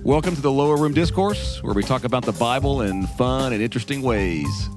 Welcome to the Lower Room Discourse, where we talk about the Bible in fun and interesting ways.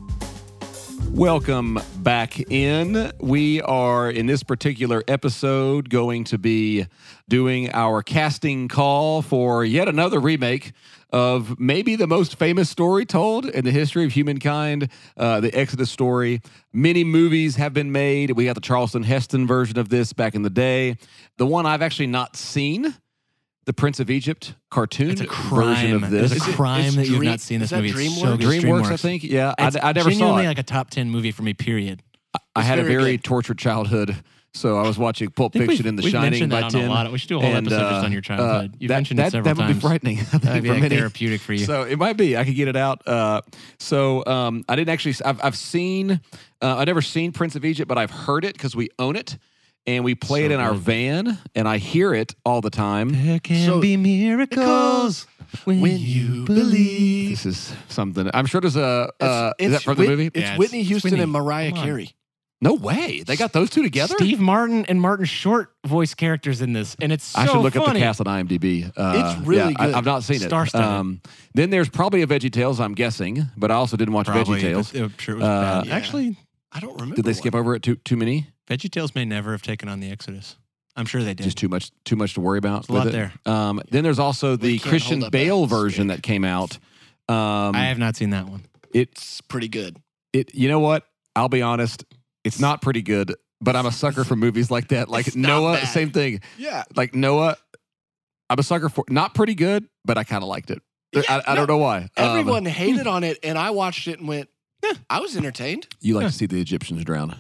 Welcome back in. We are, in this particular episode, going to be doing our casting call for yet another remake of maybe the most famous story told in the history of humankind, the Exodus story. Many movies have been made. We got the Charlton Heston version of this back in the day. The one I've actually not seen, the Prince of Egypt cartoon version of this. It's a crime that you've not seen this movie. It's so good. DreamWorks, I think. Yeah, I never saw it. Genuinely like a top 10 movie for me, period. I had a very tortured childhood, so I was watching Pulp Fiction and The Shining by 10. We should do a whole episode just on your childhood. You've mentioned it several times. That would be frightening. That'd be like therapeutic for you. So it might be. I could get it out. I didn't actually. I've seen. I've never seen Prince of Egypt, but I've heard it because we own it. And we play it in our van, and I hear it all the time. There can be miracles when you believe. This is something. I'm sure there's a... is that from the movie? It's Whitney Houston and Mariah Carey. No way. They got those two together? Steve Martin and Martin Short voice characters in this, and it's so funny. I should look up the cast on IMDb. It's really good. I've not seen it. Then there's probably a VeggieTales, I'm guessing, but I also didn't watch VeggieTales. I'm sure it was bad. Yeah. Actually, I don't remember. Did they skip over it too many? VeggieTales may never have taken on the Exodus. I'm sure they did. Just too much to worry about. There's a lot there. Then there's also the Christian Bale version that came out. I have not seen that one. It's pretty good. You know what? I'll be honest. It's not pretty good, but I'm a sucker for movies like that. Like Noah, same thing. Yeah. Like Noah, I'm a sucker for not pretty good, but I kind of liked it. Yeah, I don't know why. Everyone hated on it, and I watched it and went, I was entertained. You like to see the Egyptians drown.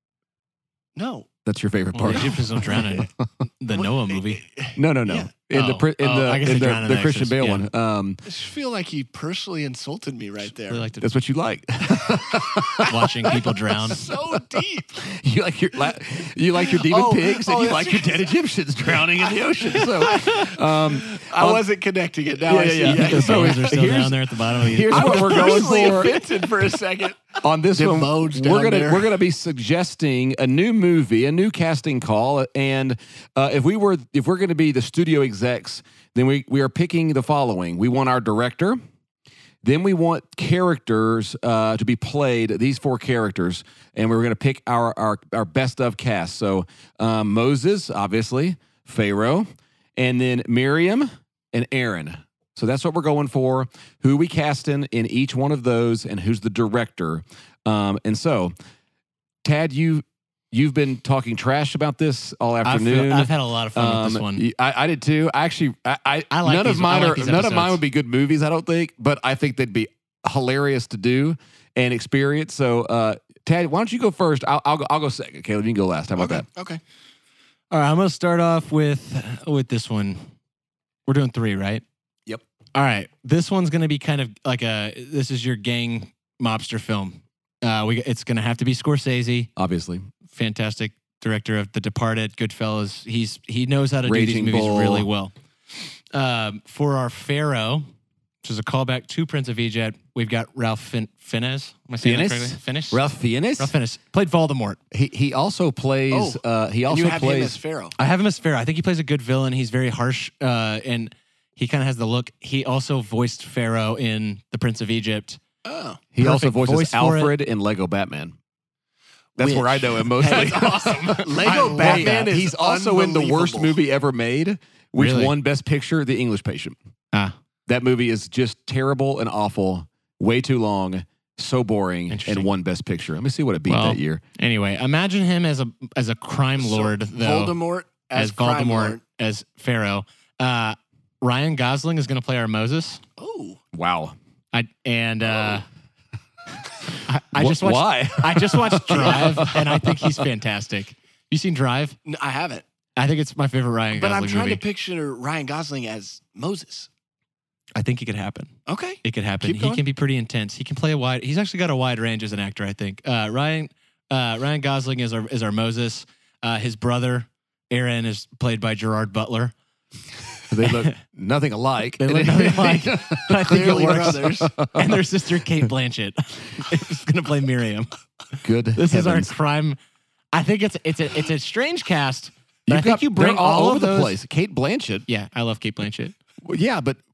No. That's your favorite part. The Egyptians don't drown in the Noah movie. No. Yeah. In the Christian Bale one. I just feel like he personally insulted me right there. Really That's what you like. Watching people drown. So deep. You like your demon pigs, and you like your dead Egyptians drowning in the ocean. So I wasn't connecting it. Now I see. You think those bones are still down there at the bottom of the Here's what we're going for. Offended for a second. On this one, we're gonna be suggesting a new movie, a new casting call, and if we're gonna be the studio execs, then we are picking the following. We want our director, then we want characters to be played. These 4 characters, and we're gonna pick our best of cast. So Moses, obviously, Pharaoh, and then Miriam and Aaron. So that's what we're going for. Who we casting in each one of those, and who's the director. And so, Tad, you've been talking trash about this all afternoon. I've had a lot of fun with this one. I did too. Actually, I like none of mine would be good movies, I don't think, but I think they'd be hilarious to do and experience. So, Tad, why don't you go first? I'll go second. Caleb, you can go last. How about that? Okay. All right, I'm gonna start off with this one. We're doing 3, right? Yep. All right. This one's going to be kind of like this is your gang mobster film. It's going to have to be Scorsese. Obviously. Fantastic director of The Departed, Goodfellas. He knows how to do Raging these movies Bull. really well. For our Pharaoh, which is a callback to Prince of Egypt, we've got Ralph Fiennes. Am I saying that correctly? Fiennes? Ralph Fiennes? Ralph Fiennes. Played Voldemort. He also plays... he also you have plays... him as Pharaoh. I have him as Pharaoh. I think he plays a good villain. He's very harsh, and he kind of has the look. He also voiced Pharaoh in The Prince of Egypt. Oh. He also Perfect voices voice for Alfred in Lego Batman. That's where I know him mostly. That's awesome. Lego Batman is He's also in the worst unbelievable. movie ever made, which Really? won Best Picture, The English Patient. Ah. That movie is just terrible and awful, way too long, so boring, Interesting. and won Best Picture. Let me see what it beat Well, that year. Anyway, imagine him as a crime lord, though. Voldemort as crime Voldemort lord. as Pharaoh. Ryan Gosling is going to play our Moses. Oh. Wow. I just watched. Why? I just watched Drive, and I think he's fantastic. You seen Drive? No, I haven't. I think it's my favorite Ryan But Gosling I'm trying movie. to picture Ryan Gosling as Moses. I think it could happen. Okay. It could happen. Keep He going. can be pretty intense. He can play he's actually got a wide range as an actor, I think. Ryan Gosling is our Moses. His brother, Aaron, is played by Gerard Butler. They look nothing alike. They look nothing alike. But I think it Clearly works. brothers. And their sister, Kate Blanchett, is going to play Miriam. Good This heavens. is our crime. I think it's a strange cast. But I You've think got- you bring they're all over of those. the place. Kate Blanchett. Yeah, I love Kate Blanchett. Well, yeah, but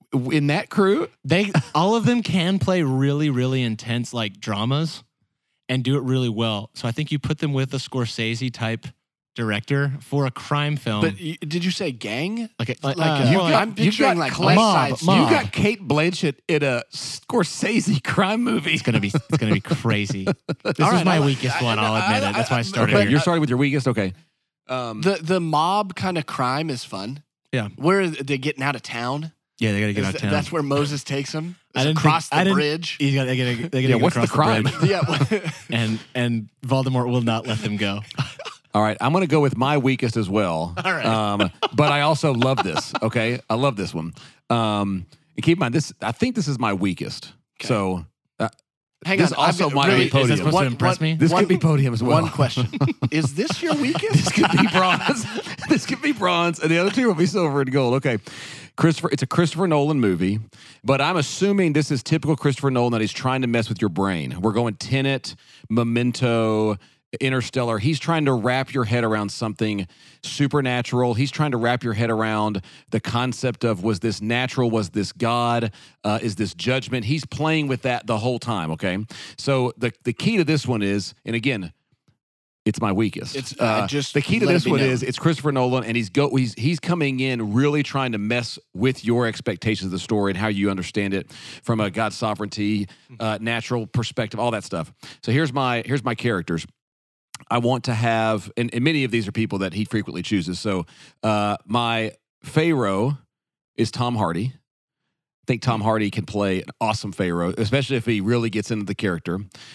in that crew. All of them can play really, really intense like dramas and do it really well. So I think you put them with a Scorsese type director for a crime film. But did you say gang? I'm picturing like West Side Story. You got Kate Blanchett in a Scorsese crime movie. It's gonna be crazy. This is my weakest one. I'll admit it. That's why I started. Okay, here. you're starting with your weakest. Okay. The mob kind of crime is fun. Yeah. Where are they getting out of town? Yeah, they got to get out of town. That's where Moses takes them. I didn't across the bridge. They got to get what's across the crime? bridge. Yeah. and Voldemort will not let them go. All right, I'm going to go with my weakest as well. All right. But I also love this. Okay, I love this one. And keep in mind, I think this is my weakest. Okay. So Hang this on. also might be Is that podium. supposed to impress me? This could be podium as well. One question: is this your weakest? This could be bronze. This could be bronze, and the other two will be silver and gold. Okay, it's a Christopher Nolan movie, but I'm assuming this is typical Christopher Nolan that he's trying to mess with your brain. We're going Tenet, Memento, Interstellar. He's trying to wrap your head around something supernatural. He's trying to wrap your head around the concept of, was this natural? Was this God? Is this judgment? He's playing with that the whole time, okay? So the key to this one is, and again, it's my weakest. It's just the key to this one is it's Christopher Nolan, and he's coming in really trying to mess with your expectations of the story and how you understand it from a God's sovereignty, natural perspective, all that stuff. So here's my characters. I want to have, and many of these are people that he frequently chooses. So my Pharaoh is Tom Hardy. I think Tom Hardy can play an awesome Pharaoh, especially if he really gets into the character.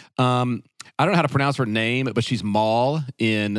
I don't know how to pronounce her name, but she's Maul in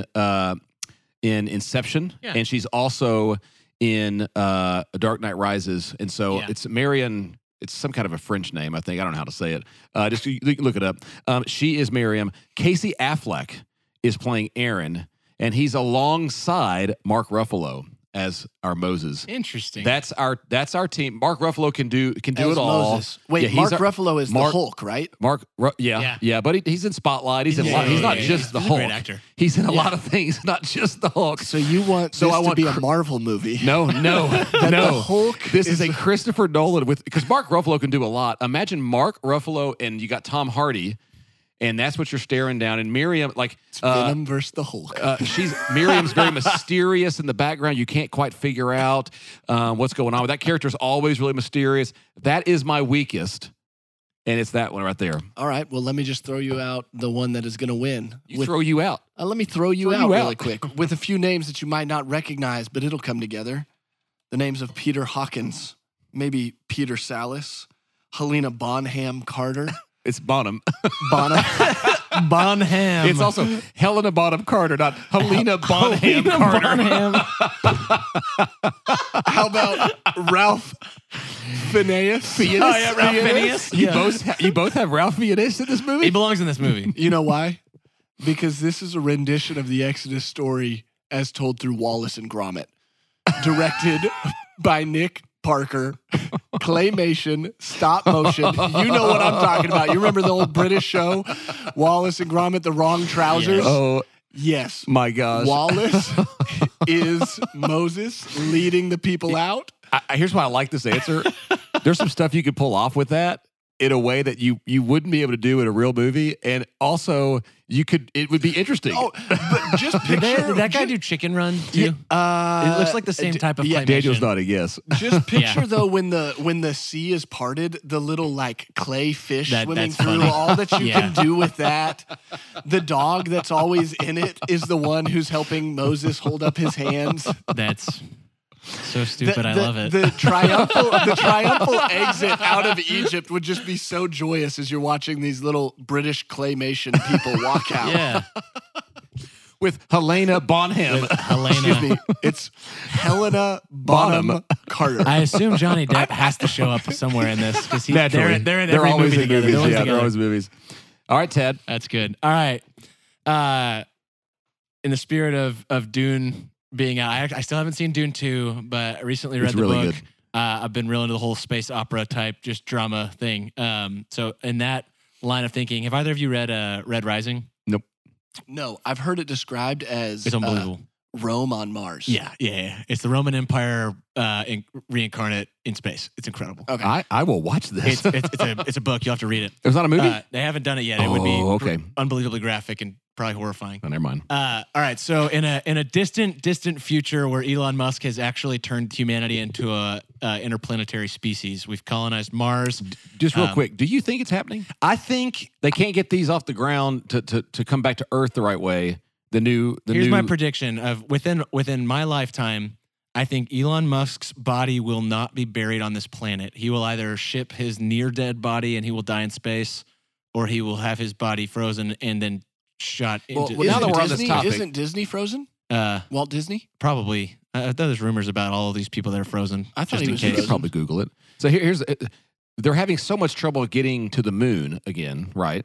Inception, and she's also in Dark Knight Rises. And so it's Marion. It's some kind of a French name, I think. I don't know how to say it. Just look it up. She is Miriam. Casey Affleck is playing Aaron, and he's alongside Mark Ruffalo as our Moses. Interesting. That's our team. Mark Ruffalo can do as it all. Moses. Wait, Mark Ruffalo is the Hulk, right? Yeah, but he's in Spotlight. He's in a lot. He's not just the Hulk. He's a great actor. He's in a lot of things, not just the Hulk. So you want to be a Marvel movie? No. The Hulk. This is a Christopher Nolan because Mark Ruffalo can do a lot. Imagine Mark Ruffalo and you got Tom Hardy. And that's what you're staring down. And Miriam, it's Venom versus the Hulk. Miriam's very mysterious in the background. You can't quite figure out what's going on. But that character's always really mysterious. That is my weakest, and it's that one right there. All right. Well, let me just throw you out the one that is going to win. Throw you out. Let me throw you out really quick with a few names that you might not recognize, but it'll come together. The names of Peter Hawkins, maybe Peter Sallis, Helena Bonham Carter. It's Bonham. Bonham. It's also Helena Bonham Carter, not Helena Bonham Carter. How about Ralph Fiennes? Ralph Fiennes. You both have Ralph Fiennes in this movie? He belongs in this movie. You know why? Because this is a rendition of the Exodus story as told through Wallace and Gromit. Directed by Nick Parker, claymation, stop motion. You know what I'm talking about. You remember the old British show, Wallace and Gromit, The Wrong Trousers? Yes. Oh, yes. My gosh. Wallace is Moses leading the people out. Here's why I like this answer. There's some stuff you could pull off with that in a way that you wouldn't be able to do in a real movie, and also it would be interesting. Oh, but just picture did that guy do Chicken Run too? It looks like the same type of claymation. Daniel's nodding yes. Just picture though when the sea is parted, the little like clay fish swimming through. Funny. All that you can do with that. The dog that's always in it is the one who's helping Moses hold up his hands. That's so stupid. I love it. The triumphal exit out of Egypt would just be so joyous as you're watching these little British claymation people walk out. Yeah. With Helena Bonham. Excuse me. It's Helena Bonham Carter. I assume Johnny Depp has to show up somewhere in this because they're in every always movie in together. movies. They're always movies. All right, Ted. That's good. All right. In the spirit of Dune being out, I still haven't seen Dune 2, but I recently read the book. Good. I've been real into the whole space opera type, just drama thing. So in that line of thinking, have either of you read Red Rising? Nope. No, I've heard it described as it's unbelievable. Rome on Mars. Yeah. It's the Roman Empire reincarnate in space. It's incredible. Okay, I will watch this. It's a book. You'll have to read it. It's not a movie. They haven't done it yet. It would be unbelievably graphic and probably horrifying. Oh, never mind. All right. So in a distant future where Elon Musk has actually turned humanity into a interplanetary species, we've colonized Mars. Just real quick, do you think it's happening? I think they can't get these off the ground to come back to Earth the right way. Here's my prediction of within my lifetime. I think Elon Musk's body will not be buried on this planet. He will either ship his near dead body and he will die in space, or he will have his body frozen and then shot into. Well, now that we're on this topic, isn't Disney frozen? Walt Disney? Probably. I thought there's rumors about all of these people that are frozen. I thought he was frozen. You could probably Google it. So here's they're having so much trouble getting to the moon again, right?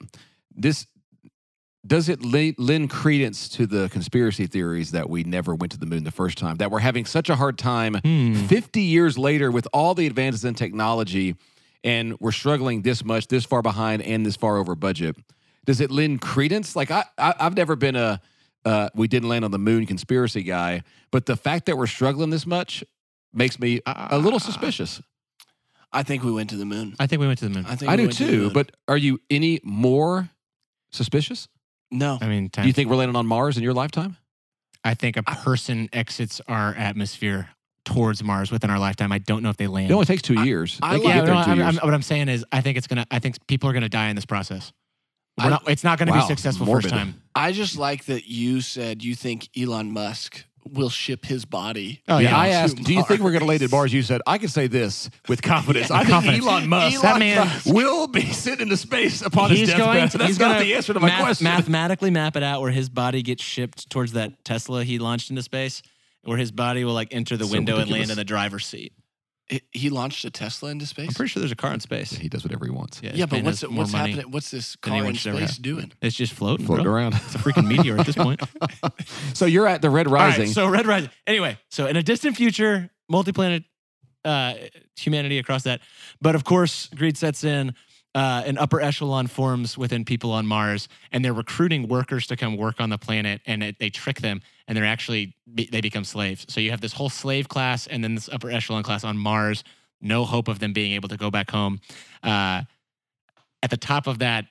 Does it lend credence to the conspiracy theories that we never went to the moon the first time, that we're having such a hard time 50 years later with all the advances in technology, and we're struggling this far behind and this far over budget? Does it lend credence? Like I've never been a we didn't land on the moon conspiracy guy, but the fact that we're struggling this much makes me a little suspicious. I think we went to the moon. I think we went to the moon. I do too, but are you any more suspicious? No. I mean, do you think we're landing on Mars in your lifetime? I think a person exits our atmosphere towards Mars within our lifetime. I don't know if they land. It only takes 2 years. What I'm saying is, I think people are gonna die in this process. It's not gonna be successful first time. I just like that you said you think Elon Musk will ship his body. Oh yeah, I asked, do you think we're going to land at Mars? You said, I can say this with confidence. I think Elon Musk will be sent into space upon his deathbed. That's not the answer to my question. Mathematically map it out where his body gets shipped towards that Tesla he launched into space, where his body will enter the window and land in the driver's seat. He launched a Tesla into space? I'm pretty sure there's a car in space. He does whatever he wants. Yeah, but what's happening? What's this car in space doing? It's just floating around. It's a freaking meteor at this point. So you're at the Red Rising. Right, so Red Rising. Anyway, so in a distant future, multi-planet humanity across that. But of course, greed sets in. An upper echelon forms within people on Mars, and they're recruiting workers to come work on the planet, and they trick them, and they become slaves. So you have this whole slave class, and then this upper echelon class on Mars. No hope of them being able to go back home. At the top of that,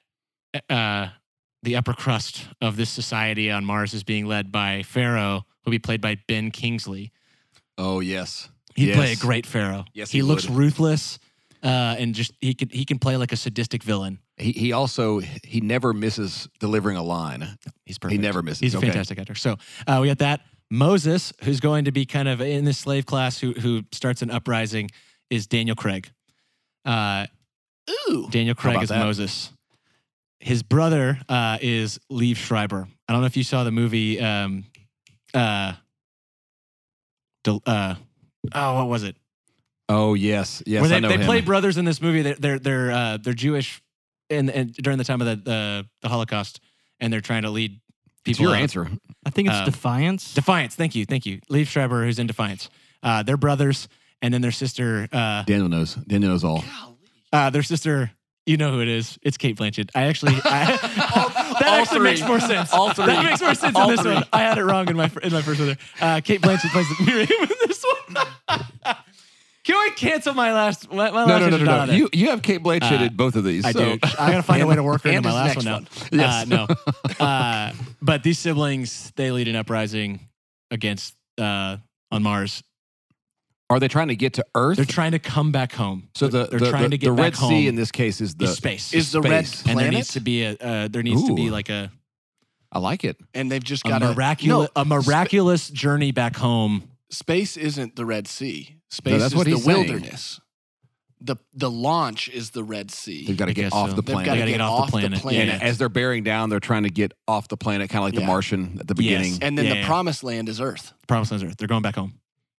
the upper crust of this society on Mars is being led by Pharaoh, who'll be played by Ben Kingsley. Oh yes, he'd play a great Pharaoh. Yes, he looks ruthless. And just he can play like a sadistic villain. He never misses delivering a line. He's perfect. He never misses. He's a fantastic actor. So we got that. Moses, who's going to be kind of in this slave class who starts an uprising, is Daniel Craig. Daniel Craig is Moses. His brother is Liev Schreiber. I don't know if you saw the movie. What was it? Oh yes. Where they play brothers in this movie. They're Jewish, and during the time of the Holocaust, and they're trying to lead people. It's your answer. I think it's Defiance. Defiance. Thank you. Liev Schreiber, who's in Defiance. They're brothers, and then their sister. Daniel knows. Daniel knows all. Their sister. You know who it is. It's Cate Blanchett. That actually makes more sense. All three. That makes more sense in this one. I had it wrong in my first one there. Cate Blanchett plays the Miriam in this one. Can we cancel my last? No. You have Cate Blanchett in both of these. I do. I gotta find a way to work her into my last one now. Yes. No. But these siblings, they lead an uprising against on Mars. Are they trying to get to Earth? They're trying to come back home. So they're trying to get back home. The Red Sea in this case is space. Is the red planet? And there needs to be like a. I like it. And they've just got a miraculous journey back home. Space isn't the Red Sea. Space is the wilderness. The launch is the Red Sea. They've got to get off the planet. They've got to get off the planet. And as they're bearing down, they're trying to get off the planet, kind of like the Martian at the beginning. Yes. And then the Promised Land is Earth. Promised Land is Earth. They're going back home.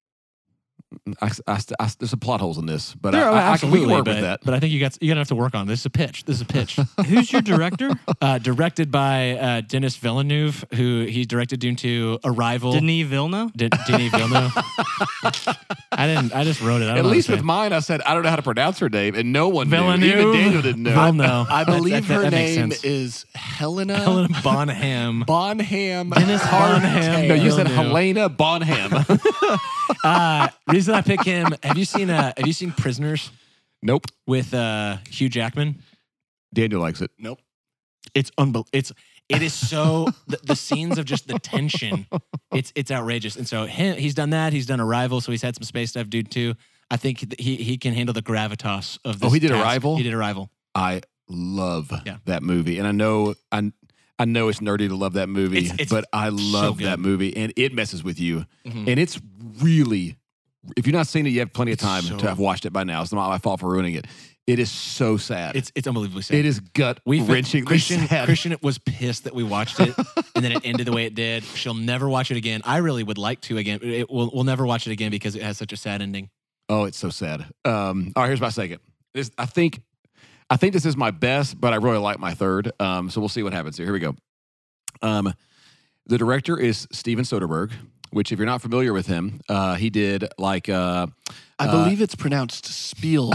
There's some plot holes in this, but we can work with that. But I think you're gonna have to work on this. Is a pitch. This is a pitch. Who's your director? Directed by Denis Villeneuve, who he directed Dune 2, Arrival. Denis Villeneuve. Denis Villeneuve. I just wrote it. At least with mine, I said I don't know how to pronounce her name, and no one Villeneuve. knew. Even Daniel didn't know. I'll know. I believe her that makes name sense. is Helena Bonham. Bonham. Dennis Bonham. No, you said Villeneuve. Helena Bonham. Reason I pick him. Have you seen Prisoners Nope. with Hugh Jackman? Daniel likes it. Nope. It's unbelievable. It is so the scenes of just the tension. It's outrageous. And so he's done that. He's done Arrival. So he's had some space stuff. Dude, too. I think he can handle the gravitas of this. Oh, he did task. Arrival? He did Arrival. I love that movie, and I know it's nerdy to love that movie, It's but I love good. that movie, and it messes with you. Mhm. And it's really, if you've not seen it, you have plenty of time so- to have watched it by now. It's not my fault for ruining it. It is so sad. It's unbelievably sad. It is gut-wrenchingly sad. Christian was pissed that we watched it, and then it ended the way it did. She'll never watch it again. I really would like to again. We'll never watch it again because it has such a sad ending. Oh, it's so sad. All right, here's my second. I think this is my best, but I really like my third. So we'll see what happens here. Here we go. The director is Steven Soderbergh, which if you're not familiar with him, he did like I believe it's pronounced Spielberg.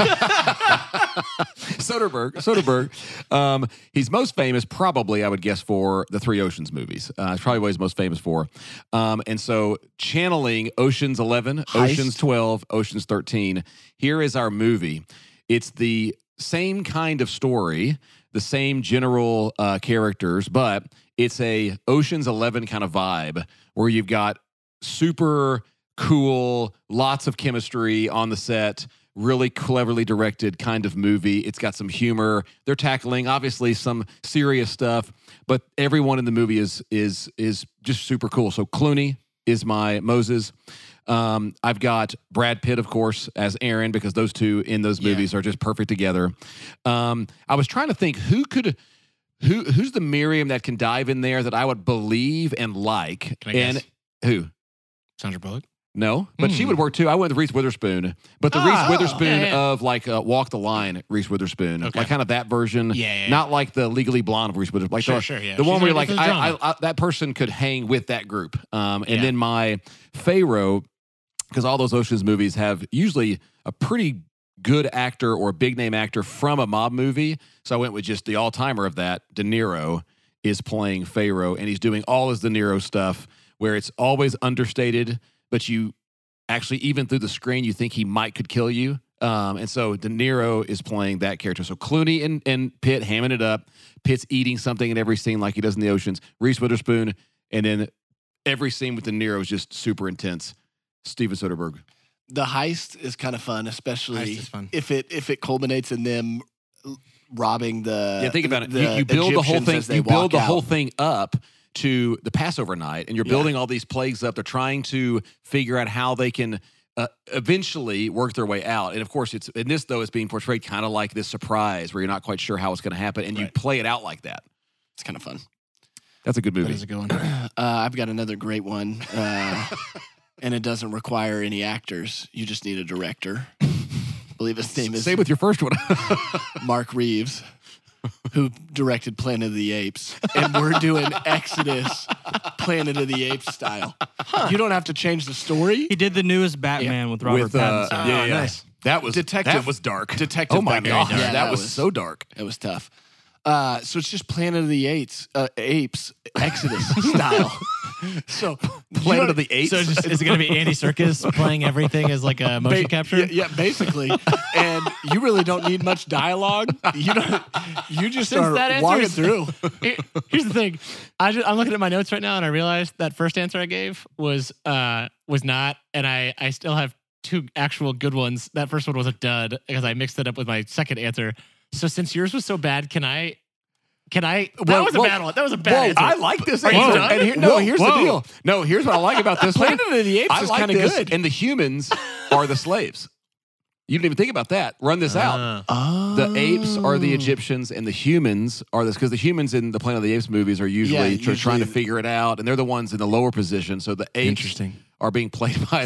Soderbergh. He's most famous, probably, I would guess, for the Three Oceans movies. It's probably what he's most famous for. And so, channeling Ocean's 11, Ocean's 12, Ocean's 13, here is our movie. It's the same kind of story, the same general characters, but it's a Ocean's 11 kind of vibe where you've got super cool, lots of chemistry on the set, really cleverly directed kind of movie. It's got some humor. They're tackling obviously some serious stuff, but everyone in the movie is just super cool. So Clooney is my Moses. I've got Brad Pitt, of course, as Aaron, because those two in those movies are just perfect together. I was trying to think who's the Miriam that can dive in there that I would believe and like. Can I guess? Who? Sandra Bullock. No, but she would work too. I went with Reese Witherspoon, but the Reese Witherspoon yeah. of like Walk the Line, Reese Witherspoon, Okay. like kind of that version. Yeah. not like the Legally Blonde of Reese Witherspoon. Like Sure, yeah. the one She's where you're like, like, this is drama. I that person could hang with that group. And Yeah. then my Pharaoh, because all those Ocean's movies have usually a pretty good actor or big name actor from a mob movie. So I went with just the all timer of that. De Niro is playing Pharaoh, and he's doing all his De Niro stuff where it's always understated, but you actually, even through the screen, you think he could kill you. And so De Niro is playing that character. So Clooney and Pitt hamming it up. Pitt's eating something in every scene like he does in the Oceans. Reese Witherspoon, and then every scene with De Niro is just super intense. Steven Soderbergh. The heist is kind of fun, especially Heist is fun. if it culminates in them robbing the. Yeah, think about it. the You build the whole Egyptians thing. as they You build walk the out. whole thing up to the Passover night, and you're building all these plagues up. They're trying to figure out how they can eventually work their way out. And of course, it's in this though, it's being portrayed kind of like this surprise where you're not quite sure how it's going to happen, and you play it out like that. It's kind of fun. That's a good movie. That is a good one. I've got another great one, and it doesn't require any actors. You just need a director. I believe his name is Same with your first one. Mark Reeves, who directed Planet of the Apes, and we're doing Exodus, Planet of the Apes style. You don't have to change the story. He did the newest Batman with Robert Pattinson. Nice. That was Detective- That was dark. Detective Oh my Batman. god, Yeah, that was so dark. It was tough. So it's just Planet of the Apes, Exodus style. So Planet of the Apes. So is it going to be Andy Serkis playing everything as like a motion capture? Yeah, basically. And you really don't need much dialogue. You don't. You just Since that are answer walking is- through. Here's the thing. I'm looking at my notes right now, and I realized that first answer I gave was not, and I still have two actual good ones. That first one was a dud because I mixed it up with my second answer. So since yours was so bad, can I? That was a bad one. That was a bad answer. I like this Are you answer. done? And here's the deal. No, here's what I like about this one. Planet of the Apes I is like kind of this, good. and the humans are the slaves. You didn't even think about that. Run this out. Oh. The apes are the Egyptians, and the humans are this, because the humans in the Planet of the Apes movies are usually, usually- trying to figure it out, and they're the ones in the lower position. So the apes Interesting. are being played by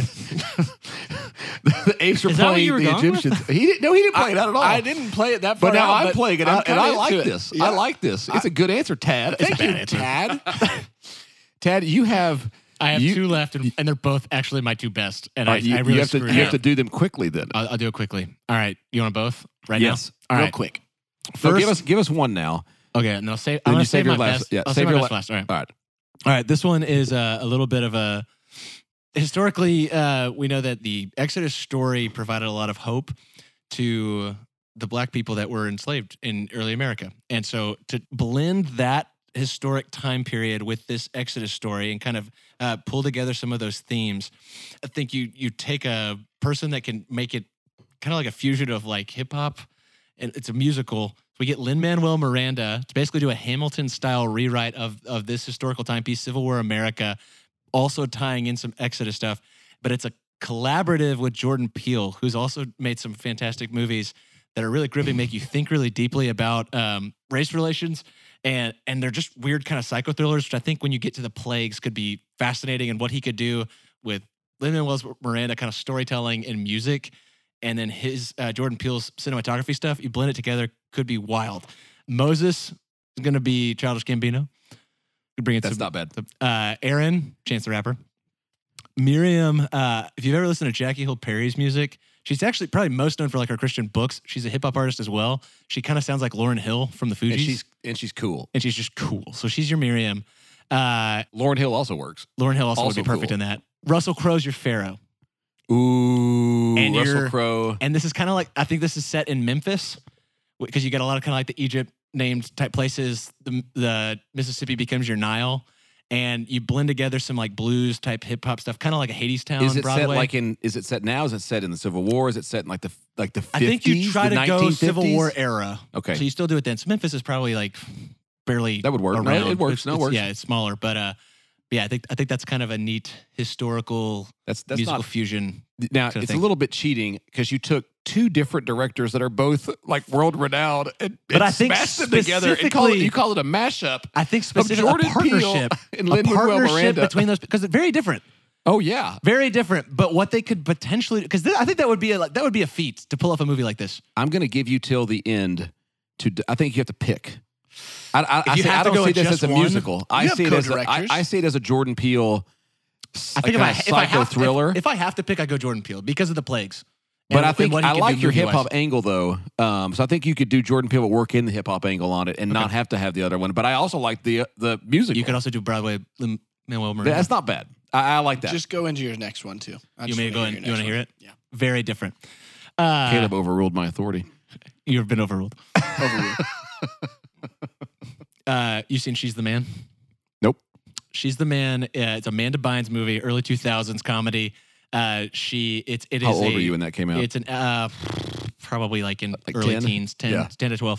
the apes are Is that what playing you were the going with? Egyptians. He didn't play it out at all. I didn't play it that far But now out, I'm playing it out, and kinda I like into it. this. Yeah. I like this. It's a good answer, Tad. Thank you, Tad. Tad, you have I have two left, and they're both actually my two best. And I really you have to do them quickly then. I'll do it quickly. All right. You want them both now? Yes. All right. Real quick. First, so give us one now. Okay. No, I'm going to save my best. Yeah, I'll save my best last. All right. All right. All right. This one is a little bit of a... Historically, we know that the Exodus story provided a lot of hope to the Black people that were enslaved in early America. And so to blend that historic time period with this Exodus story and kind of pull together some of those themes, I think you take a person that can make it kind of like a fusion of like hip hop, and it's a musical. So we get Lin-Manuel Miranda to basically do a Hamilton-style rewrite of this historical timepiece, Civil War America, also tying in some Exodus stuff. But it's a collaborative with Jordan Peele, who's also made some fantastic movies that are really gripping, make you think really deeply about race relations. And they're just weird kind of psycho thrillers, which I think when you get to the Plagues could be fascinating, and what he could do with Lin-Manuel Miranda kind of storytelling and music, and then his Jordan Peele's cinematography stuff. You blend it together, could be wild. Moses is going to be Childish Gambino. Bring it. That's not bad. Aaron, Chance the Rapper. Miriam, if you've ever listened to Jackie Hill Perry's music, she's actually probably most known for like her Christian books. She's a hip hop artist as well. She kind of sounds like Lauryn Hill from the Fugees. And she's cool. And she's just cool. So she's your Miriam. Lauryn Hill also works. Lauryn Hill also would be perfect in that. Russell Crowe's your Pharaoh. Ooh, and Russell Crowe. And this is kind of like, I think this is set in Memphis, because you got a lot of kind of like the Egypt named type places. The Mississippi becomes your Nile. And you blend together some like blues type hip hop stuff, kind of like a Hadestown. Is it Broadway. set like in? Is it set now? Is it set in the Civil War? Is it set in like the 50s? I think you try to go 1950s? Civil War era. Okay, so you still do it then. So Memphis is probably like barely that would work. Around. No, it works. It's, yeah, it's smaller, but yeah, I think that's kind of a neat historical that's musical not, fusion. Now it's a little bit cheating because you took two different directors that are both like world renowned, and I think smashed them together. And you call it a mashup. I think specifically Jordan a partnership and Lin-Manuel Miranda between those, because it's very different. Oh yeah, very different. But what they could potentially, because I think that would be a feat to pull off a movie like this. I'm going to give you till the end. I think you have to pick. I don't see this as a musical. I see it as a Jordan Peele. I think psycho thriller. If I have to pick, I go Jordan Peele because of the Plagues. But I think I like your hip hop angle though. So I think you could do Jordan Peele, but work in the hip hop angle on it, and not have to have the other one. But I also like the music. You could also do Broadway. Lin-Manuel Miranda. That's not bad. I like that. Just go into your next one too. You want to hear it? Yeah. Very different. Caleb overruled my authority. You've been overruled. Overruled. You seen She's the Man? Nope. She's the Man. It's Amanda Bynes movie, early 2000s comedy. How old were you when that came out? It's an probably like early 10? teens, 10 to 12.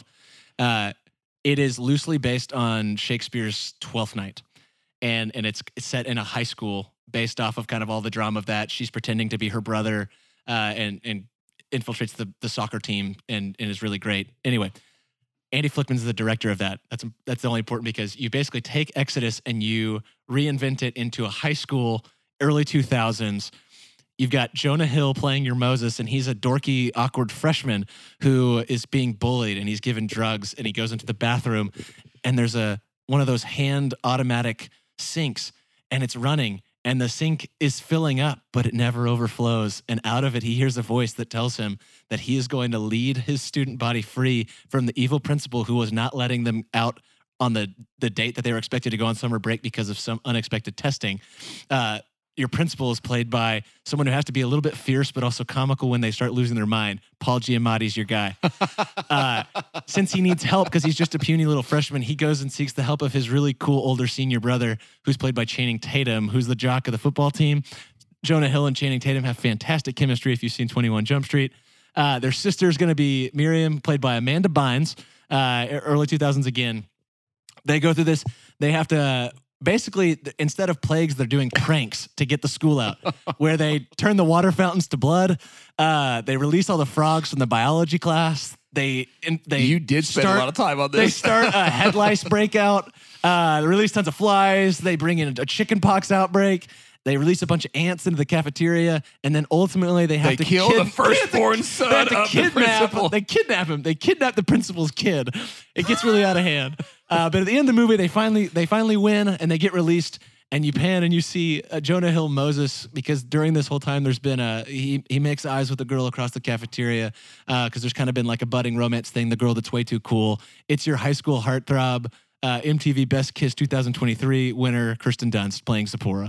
It is loosely based on Shakespeare's Twelfth Night, and it's set in a high school based off of kind of all the drama of that. She's pretending to be her brother, and infiltrates the soccer team and is really great. Anyway, Andy Flickman's the director of that. That's the only important, because you basically take Exodus and you reinvent it into a high school, early 2000s. You've got Jonah Hill playing your Moses, and he's a dorky, awkward freshman who is being bullied, and he's given drugs, and he goes into the bathroom, and there's one of those hand automatic sinks, and it's running, and the sink is filling up, but it never overflows. And out of it, he hears a voice that tells him that he is going to lead his student body free from the evil principal who was not letting them out on the date that they were expected to go on summer break because of some unexpected testing. Your principal is played by someone who has to be a little bit fierce, but also comical when they start losing their mind. Paul Giamatti's your guy. Since he needs help because he's just a puny little freshman, he goes and seeks the help of his really cool older senior brother, who's played by Channing Tatum, who's the jock of the football team. Jonah Hill and Channing Tatum have fantastic chemistry if you've seen 21 Jump Street. Their sister is going to be Miriam, played by Amanda Bynes, early 2000s again. They go through this. They have to... Basically, instead of plagues, they're doing pranks to get the school out, where they turn the water fountains to blood. They release all the frogs from the biology class. You did spend a lot of time on this. They start a head lice breakout. They release tons of flies. They bring in a chicken pox outbreak. They release a bunch of ants into the cafeteria, and then ultimately they have to kill the firstborn son of the principal. They kidnap him. They kidnap the principal's kid. It gets really out of hand. But at the end of the movie, they finally win, and they get released. and you pan and you see Jonah Hill Moses, because during this whole time there's been he makes eyes with the girl across the cafeteria because there's kind of been like a budding romance thing. The girl that's way too cool. It's your high school heartthrob, MTV Best Kiss 2023 winner Kirsten Dunst playing Zipporah.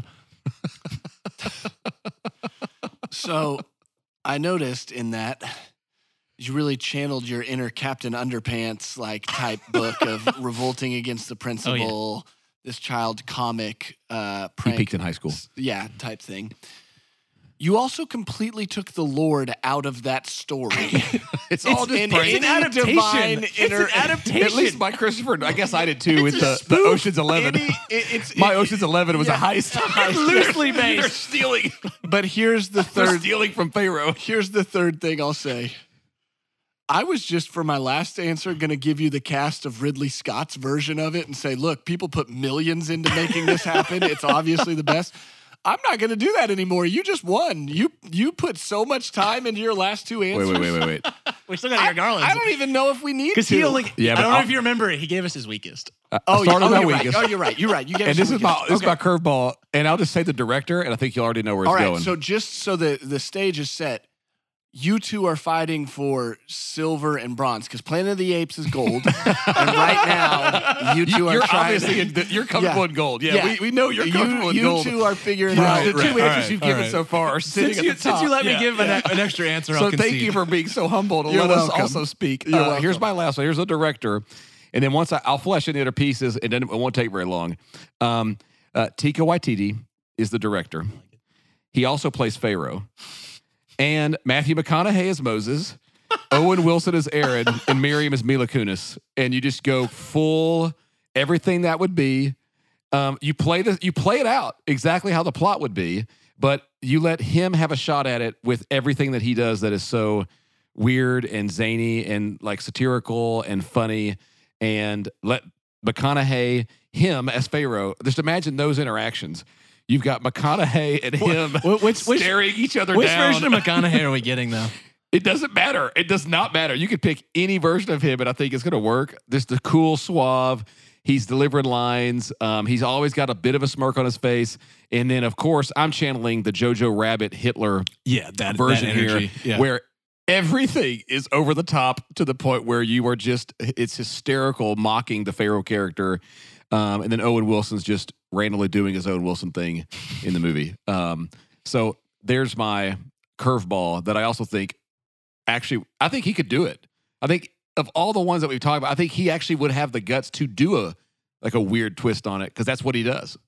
So I noticed in that you really channeled your inner Captain Underpants like type book of revolting against the principal, this child comic prank. He peaked in high school. Yeah, type thing. You also completely took the Lord out of that story. It's all just an adaptation. It's an adaptation. At least by Christopher. I guess I did too with the Ocean's 11. Ocean's 11 was a heist. Loosely based. They're stealing. But here's the They're third. stealing from Pharaoh. Here's the third thing I'll say. I was just, for my last answer, going to give you the cast of Ridley Scott's version of it and say, look, people put millions into making this happen. It's obviously the best. I'm not going to do that anymore. You just won. You put so much time into your last two answers. Wait. We still got your Garland. I don't even know if we need to. Because he only, Yeah, I but don't know if you remember it. He gave us his weakest. You're right. You're right. You gave And us this is my curveball. And I'll just say the director, and I think you already know where it's going. So just so the stage is set, you two are fighting for silver and bronze because Planet of the Apes is gold, and right now you two are trying. You're comfortable in gold. Yeah. We know you're comfortable in gold. You two are figuring out. The two answers you've given so far are sitting at the top. Since you let me give an extra answer, so thank you for being so humble to let us also speak. Here's my last one. Here's the director, and then once I'll flesh in the other pieces, and then it won't take very long. Taika Waititi is the director. He also plays Pharaoh. And Matthew McConaughey is Moses, Owen Wilson is Aaron, and Miriam is Mila Kunis. And you just go full everything that would be. You play it out exactly how the plot would be, but you let him have a shot at it with everything that he does that is so weird and zany and like satirical and funny. And let McConaughey, him as Pharaoh, just imagine those interactions. You've got McConaughey and him staring each other down. Which version of McConaughey are we getting, though? It doesn't matter. It does not matter. You could pick any version of him, and I think it's going to work. Just the cool, suave. He's delivering lines. He's always got a bit of a smirk on his face. And then, of course, I'm channeling the Jojo Rabbit Hitler version here, where everything is over the top to the point where you are just, it's hysterical, mocking the Pharaoh character. And then Owen Wilson's just randomly doing his Owen Wilson thing in the movie. So there's my curveball that I also think, actually, I think he could do it. I think of all the ones that we've talked about, I think he actually would have the guts to do a weird twist on it because that's what he does.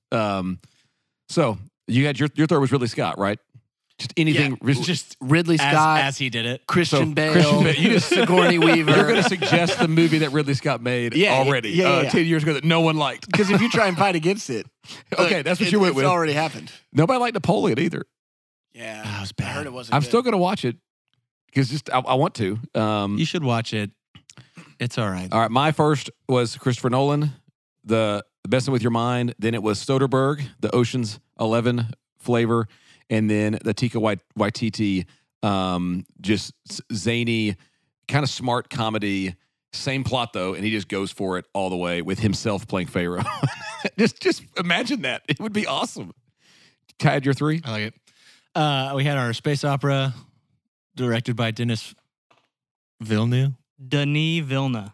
So you had your third was Ridley Scott, right? Just anything, just Ridley Scott as he did it. Christian Bale, you just Sigourney Weaver. You're going to suggest the movie that Ridley Scott made already 10 years ago that no one liked. Because if you try and fight against it, okay, that's what you went with. It's already happened. Nobody liked Napoleon either. Yeah, that was bad. I heard it wasn't. I'm good. still going to watch it because I want to. You should watch it. It's all right. All right, my first was Christopher Nolan, the Messing with Your Mind. Then it was Soderbergh, the Ocean's 11 flavor. And then the Taika Waititi, just zany, kind of smart comedy. Same plot, though, and he just goes for it all the way with himself playing Pharaoh. just imagine that. It would be awesome. Tad, your three? I like it. We had our space opera directed by Denis Villeneuve. Denis Villeneuve.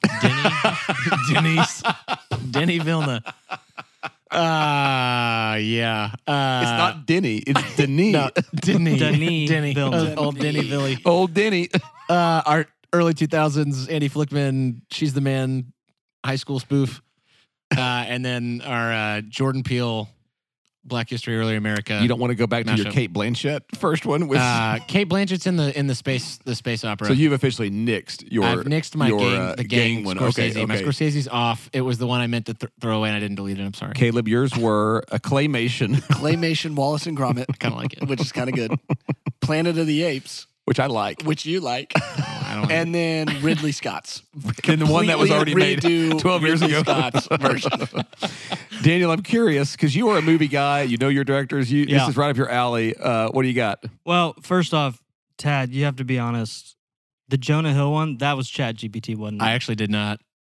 Denis Villeneuve. Yeah. It's not Denny. It's Denis. No, Denis. Denis Villeneuve. Old Denny Villy. Old Denny. Our early 2000s Andy Flickman, She's the Man high school spoof. And then our Jordan Peele Black History Early America. You don't want to go back to your Kate Blanchett first one with Kate Blanchett's in the space opera. So you've officially nixed your I've nixed my gang one. Scorsese. Okay. My Scorsese's off. It was the one I meant to throw away and I didn't delete it. I'm sorry. Caleb, yours were a claymation Wallace and Gromit. Kind of like it. Which is kind of good. Planet of the Apes. Which I like. Which you like. I don't and then Ridley Scott's. And the one that was already made 12 years ago. Scott's version. Daniel, I'm curious, because you are a movie guy. You know your directors. This is right up your alley. What do you got? Well, first off, Tad, you have to be honest. The Jonah Hill one, that was ChatGPT, wasn't it? I actually did not.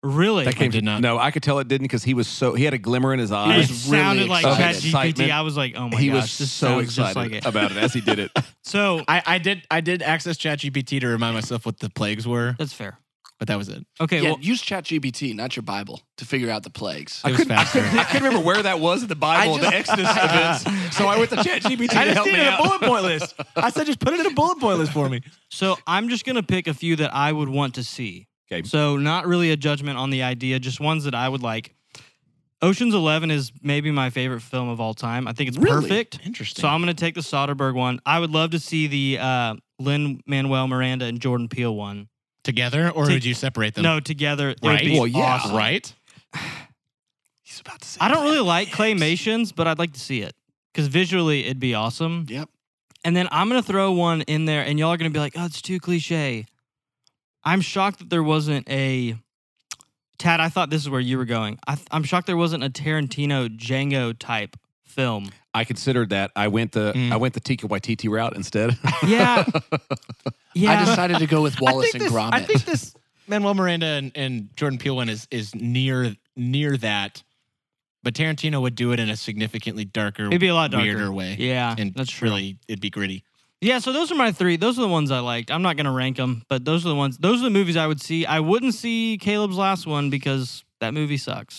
Really? That came did not. No, I could tell it didn't because he had a glimmer in his It eyes. sounded like excited. ChatGPT. I was like, oh my He gosh, was this so sounds just excited like it. about it as he did it. So I did access ChatGPT to remind myself what the plagues were, that's fair. but that was it. Okay, Yeah, well, use ChatGPT, not your Bible, to figure out the plagues. It was faster. I couldn't remember where that was in the Bible, the Exodus events. So I went to ChatGPT to help me out. bullet point list. I said just put it in a bullet point list for me. so I'm just gonna pick a few that I would want to see. Okay. So not really a judgment on the idea, just ones that I would like. Ocean's 11 is maybe my favorite film of all time. I think it's Really? perfect. Interesting. So I'm going to take the Soderbergh one. I would love to see the Lin-Manuel Miranda and Jordan Peele one. Together, or To- would you separate them? No, together. It Right. would be Well, yeah. awesome. Right? He's about to say I don't really that. like claymations, but I'd like to see it because visually it'd be awesome. Yep. And then I'm going to throw one in there, and y'all are going to be like, oh, it's too cliche. I'm shocked that there wasn't a... Tad, I thought this is where you were going. I'm shocked there wasn't a Tarantino Django type film. I considered that. I went the Taika Waititi route instead. Yeah. Yeah. I decided to go with Wallace and Gromit. I think this Manuel Miranda and Jordan Peele one is near that, but Tarantino would do it in a significantly darker, It'd be a lot darker. weirder way. Yeah, and that's true. really, it'd be gritty. Yeah, so those are my three. Those are the ones I liked. I'm not going to rank them, but those are the ones. Those are the movies I would see. I wouldn't see Caleb's last one because that movie sucks.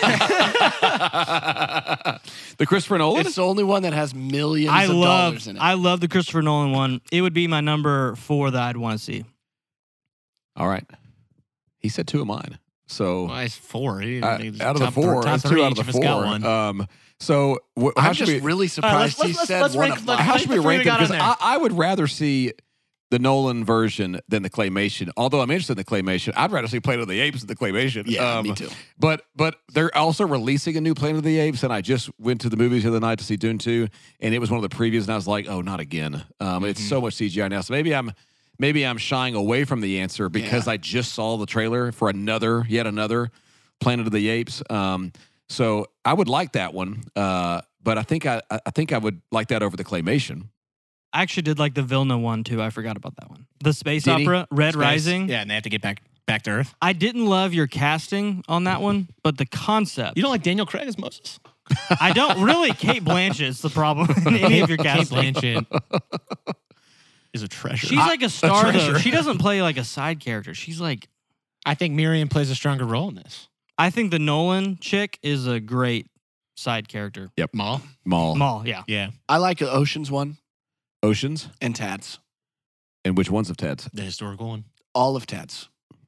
The Christopher Nolan? It's the only one that has millions of dollars in it. I love the Christopher Nolan one. It would be my number 4 that I'd want to see. All right. He said 2 of mine. So Well, it's 4. out of the 4, top it's 2 three, out of each the us got 4. one. So how I'm should just we really surprised he said let's one rank- of let's- mine. how should we the three rank we them? got on Because there. I would rather see the Nolan version than the claymation. Although I'm interested in the claymation, I'd rather see Planet of the Apes than the claymation. Yeah, me too. But they're also releasing a new Planet of the Apes, and I just went to the movies the other night to see Dune 2, and it was one of the previews, and I was like, oh, not again. It's so much CGI now. So maybe I'm shying away from the answer because I just saw the trailer for yet another Planet of the Apes. So I would like that one, but I think I would like that over the claymation. I actually did like the Vilna one too. I forgot about that one. The space Did he? opera, Red Space. Rising. Yeah, and they have to get back to Earth. I didn't love your casting on that one, but the concept. You don't like Daniel Craig as Moses? I don't really. Kate Blanchett is the problem in any of your Kate casting. Blanchett is a treasure. She's like a star though. treasure. She doesn't play like a side character. She's like. I think Miriam plays a stronger role in this. I think the Nolan chick is a great side character. Yep. Maul? Maul, yeah. Yeah. I like the Oceans one Oceans? and Tad's. And which ones of Ted's? The historical one. All of Tad's.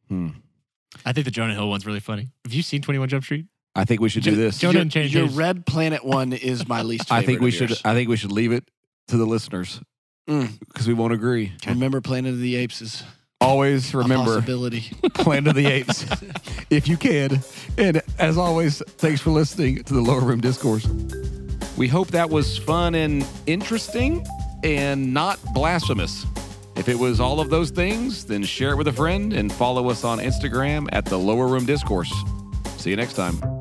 I think the Jonah Hill one's really funny. Have you seen 21 Jump Street? I think we should do this. Jonah didn't change Your his. Red Planet one is my least favorite. I think we of should. yours. I think we should leave it to the listeners because we won't agree. Remember, Planet of the Apes is Always a remember possibility. Planet of the Apes if you can. And as always, thanks for listening to the Lower Room Discourse. We hope that was fun and interesting and not blasphemous. If it was all of those things, then share it with a friend and follow us on Instagram at the Lower Room Discourse. See you next time.